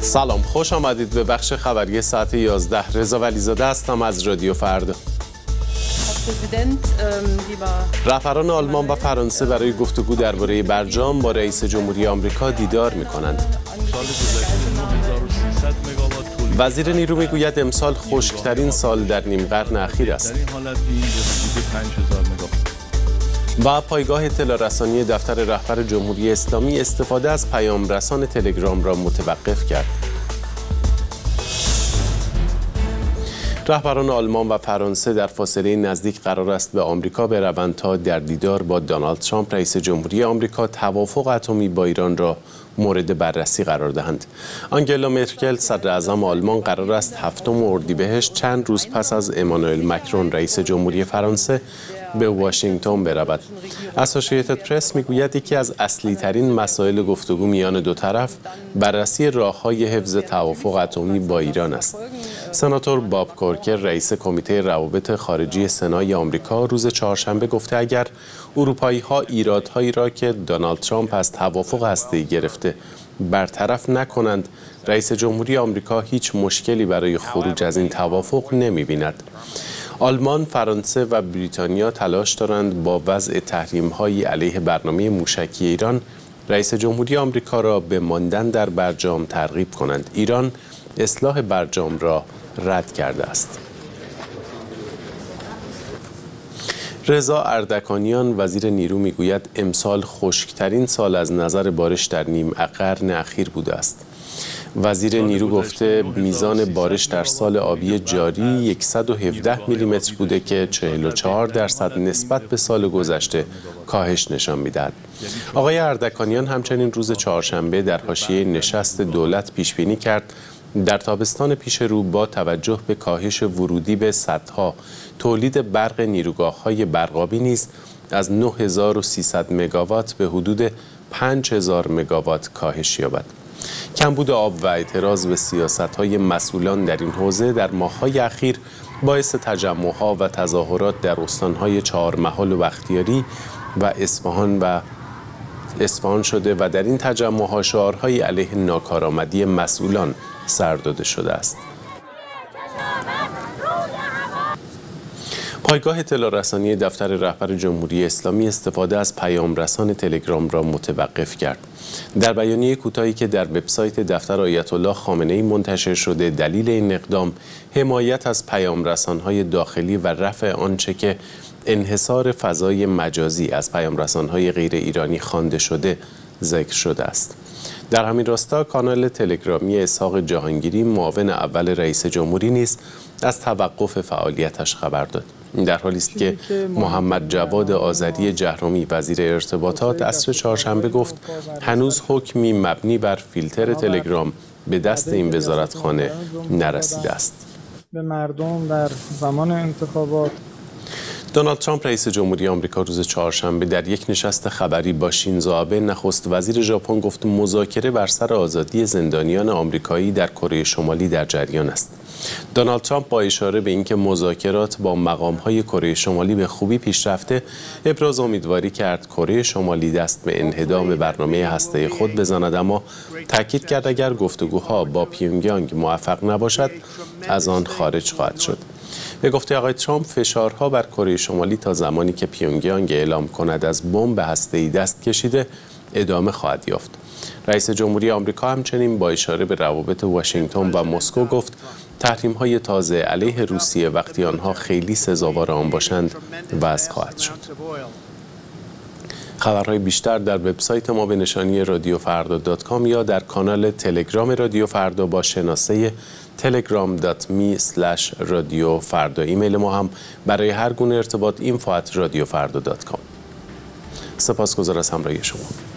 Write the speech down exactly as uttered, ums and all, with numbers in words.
سلام، خوش آمدید به بخش خبری ساعت یازده. رضا ولیزاده هستم از رادیو فردا. رهبران آلمان و فرانسه برای گفتگو درباره برجام با رئیس جمهوری آمریکا دیدار می‌کنند. وزیر نیرو میگوید امسال خشک‌ترین سال در نیم قرن اخیر است. و پایگاه اطلاع رسانی دفتر رهبر جمهوری اسلامی استفاده از پیام رسان تلگرام را متوقف کرد. رهبران آلمان و فرانسه در فاصله نزدیک قرار است به آمریکا بروند تا در دیدار با دونالد ترامپ رئیس جمهوری آمریکا توافق اتمی با ایران را مورد بررسی قرار دهند. آنگلا مرکل صدر اعظم آلمان قرار است هفتم اردیبهشت چند روز پس از امانوئل مکرون رئیس جمهوری فرانسه به واشنگتن برود. اسوسییتد پرس میگوید یکی از اصلی ترین مسائل گفتگو میان دو طرف بررسی راه‌های حفظ توافق اتمی با ایران است. سناتور باب کورکر رئیس کمیته روابط خارجی سنای آمریکا روز چهارشنبه گفته اگر اروپایی‌ها ایرادهایی را که دونالد ترامپ از توافق هسته‌ای گرفته برطرف نکنند، رئیس جمهوری آمریکا هیچ مشکلی برای خروج از این توافق نمی‌بیند. آلمان، فرانسه و بریتانیا تلاش دارند با وضع تحریم‌های علیه برنامه موشکی ایران رئیس جمهوری آمریکا را به ماندن در برجام ترغیب کنند. ایران اصلاح برجام را رد کرده است. رضا اردکانیان وزیر نیرو میگوید امسال خشکترین سال از نظر بارش در نیم قرن اخیر بوده است. وزیر نیرو گفته میزان بارش در سال آبی جاری صد و هفده میلیمتر بوده که چهل و چهار درصد نسبت به سال گذشته کاهش نشان میدهد. آقای اردکانیان همچنین روز چهارشنبه در حاشیه نشست دولت پیش بینی کرد در تابستان پیش رو با توجه به کاهش ورودی به سدها تولید برق نیروگاه‌های برقابی نیز از نه هزار و سیصد مگاوات به حدود پنج هزار مگاوات کاهش یابد. کمبود آب و اعتراض به سیاست‌های مسئولان در این حوزه در ماه‌های اخیر باعث تجمع‌ها و تظاهرات در استان‌های چهارمحال و بختیاری و اصفهان و اصفهان شده و در این تجمع‌ها شعارهای علیه ناکارآمدی مسئولان سر داده شده است. پایگاه اطلاع رسانی دفتر رهبر جمهوری اسلامی استفاده از پیام رسان تلگرام را متوقف کرد. در بیانیه کوتاهی که در وبسایت دفتر آیت الله خامنه‌ای منتشر شده، دلیل این اقدام حمایت از پیام رسان‌های داخلی و رفع آنچه که انحصار فضای مجازی از پیام رسان‌های غیر ایرانی خوانده شده ذکر شده است. در همین راستا کانال تلگرامی اسحاق جهانگیری معاون اول رئیس جمهوری نیز از توقف فعالیتش خبر داد. در حالی است که محمد جواد آذری جهرومی وزیر ارتباطات عصر چهارشنبه گفت هنوز حکمی مبنی بر فیلتر تلگرام به دست این وزارتخانه نرسیده است. به مردم در زمان انتخابات دونالد ترامپ رئیس جمهوری آمریکا روز چهارشنبه در یک نشست خبری با شینزو آبه نخست وزیر ژاپن گفت مذاکره بر سر آزادی زندانیان آمریکایی در کره شمالی در جریان است. دونالد ترامپ با اشاره به اینکه مذاکرات با مقام‌های کره شمالی به خوبی پیش رفته، ابراز امیدواری کرد کره شمالی دست به انهدام برنامه هسته‌ای خود بزند، اما تاکید کرد اگر گفتگوها با پیونگیانگ موفق نباشد از آن خارج خواهد شد. به گفته آقای ترامپ فشارها بر کره شمالی تا زمانی که پیونگیانگ اعلام کند از بمب هسته‌ای دست کشیده ادامه خواهد یافت. رئیس جمهوری آمریکا همچنین با اشاره به روابط واشنگتن و مسکو گفت تحریم‌های تازه علیه روسیه وقتی آنها خیلی سزاوار آن باشند وضع خواهد شد. خبرهای بیشتر در وبسایت ما به نشانی رادیو فردا دات کام یا در کانال تلگرام رادیو فردا با شناسه تلگرام دات می اسلش رادیو فردا. ایمیل ما هم برای هر گونه ارتباط اینفو ات رادیو فردا دات کام. سپاسگزار از همراهی شما.